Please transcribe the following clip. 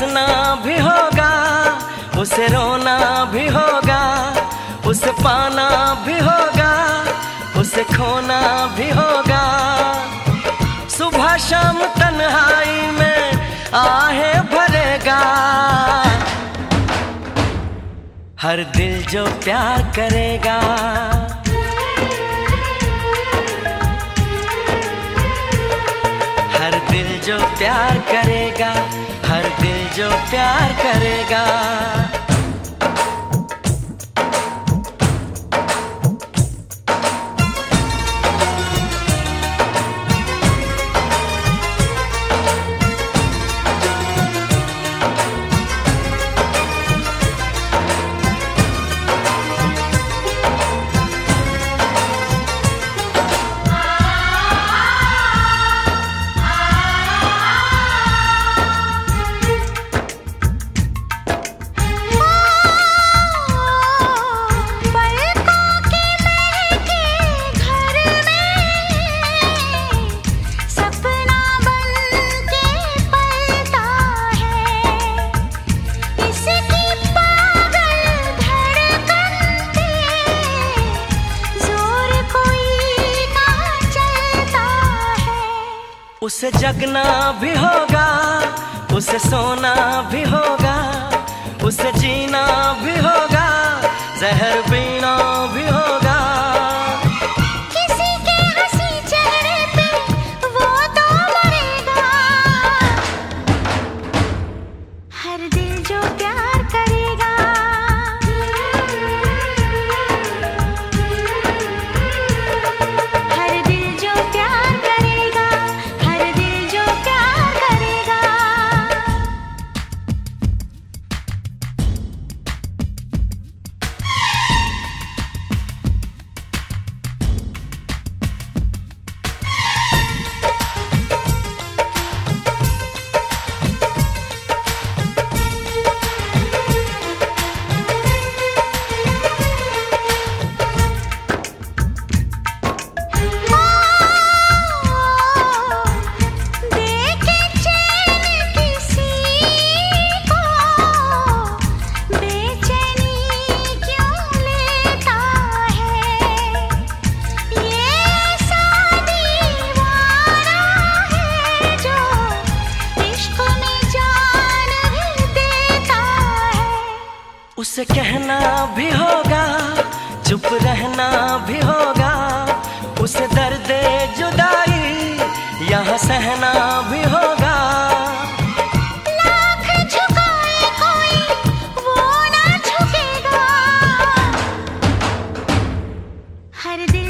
हंसना भी होगा, उसे रोना भी होगा, उसे पाना भी होगा, उसे खोना भी होगा। सुबह शाम तन्हाई में आहें भरेगा, हर दिल जो प्यार करेगा। हर दिल जो प्यार करेगा, हर दिल जो प्यार करेगा। उसे जगना भी होगा, उसे सोना भी होगा, उसे जीना भी होगा, जहर पीना भी होगा। किसी के हंसी चेहरे पे वो तो मरेगा, हर दिल जो प्यार करेगा। हर दिल जो प्यार करेगा, हर दिल जो प्यार करेगा। उसे कहना भी होगा, चुप रहना भी होगा, उसे दर्द जुदाई यहाँ सहना भी होगा। लाख झुकाए कोई वो ना झुकेगा, हर दिल